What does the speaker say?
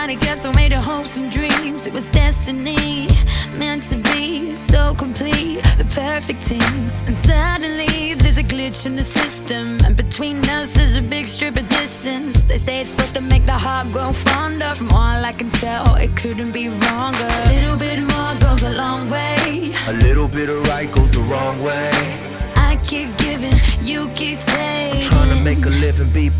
somebody got so many hopes and dreams. It was destiny, meant to be so complete, the perfect team. And suddenly there's a glitch in the system, and between us is a big strip of distance. They say it's supposed to make the heart grow fonder. From all I can tell, it couldn't be wronger. A little bit more goes a long way. A little bit of right goes the wrong way. I keep giving, you keep taking. I'm trying to make a living, be